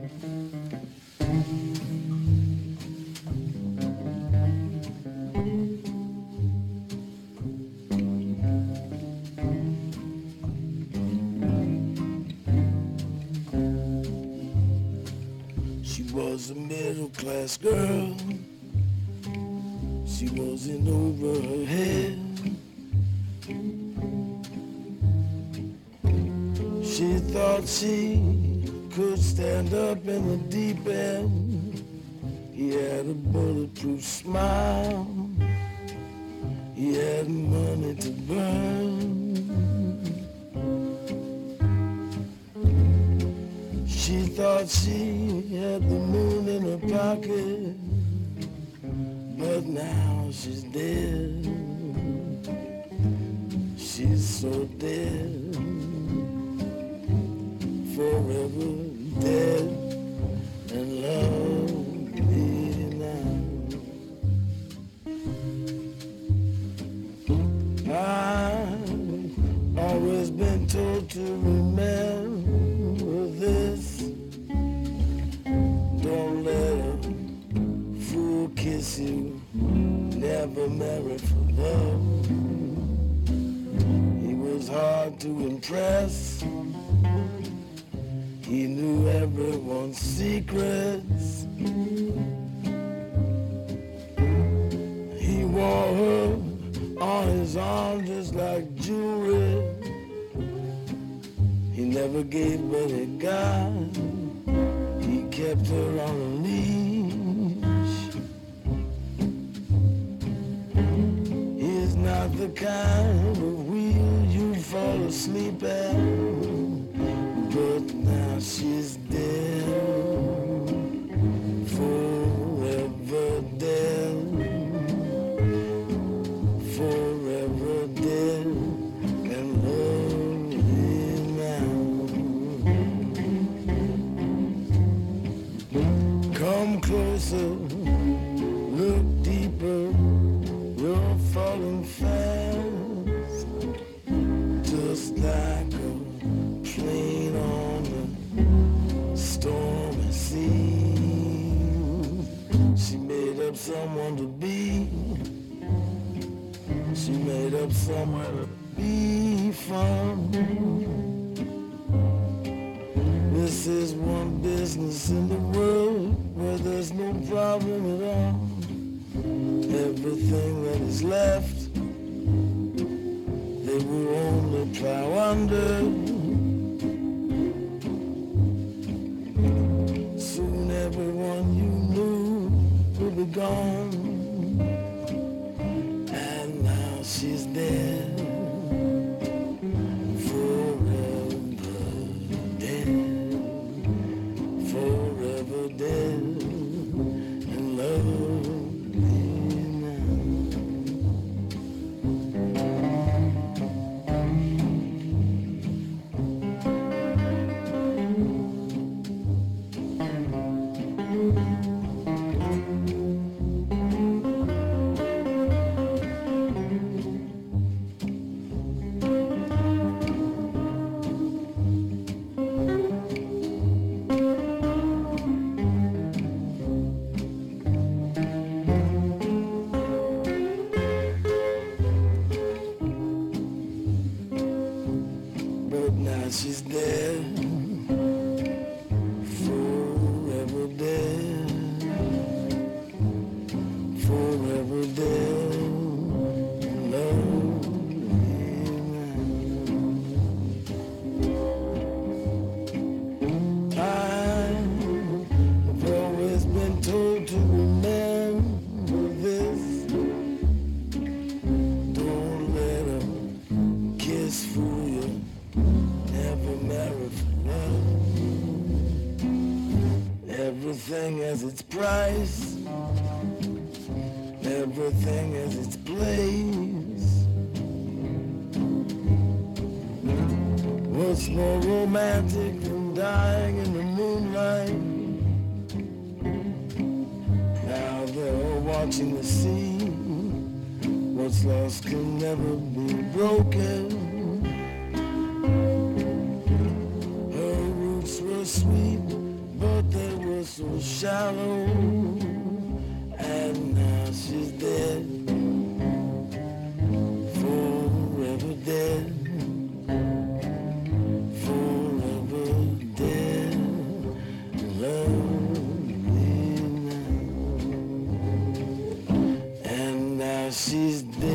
She was a middle-class girl. She wasn't over her head. She thought she could stand up in the deep end. He had a bulletproof smile. He had money to burn. She thought she had the moon in her pocket, but now she's dead. She's so dead, forever dead, and lonely now. I've always been told to remember this. Don't let a fool kiss you. Never marry for love. He was hard to impress. He knew everyone's secrets. He wore her on his arm just like jewelry. He never gave but he got. He kept her on a leash. He's not the kind of wheel you fall asleep at. But now she's dead, forever dead, forever dead, and lonely now. Come closer, look deeper, you're falling fast, just like a plane on the stormy sea. She made up someone to be. She made up somewhere to be from. This is one business in the world where there's no problem at all. Everything that is left, they will only plow under. Soon everyone you knew will be gone. And now she's dead, forever dead, forever dead, and lonely now. But now she's dead, forever dead, forever dead, lonely now. I've always been told to remember this. Don't let a kiss fool you. Never marry for love. Everything has its price. Everything has its place. What's more romantic than dying in the moonlight? Now they're all watching the sea. What's lost can never be broken. Her roots were sweet, but they so shallow, and now she's dead, forever dead, forever dead, lonely now. And now she's dead.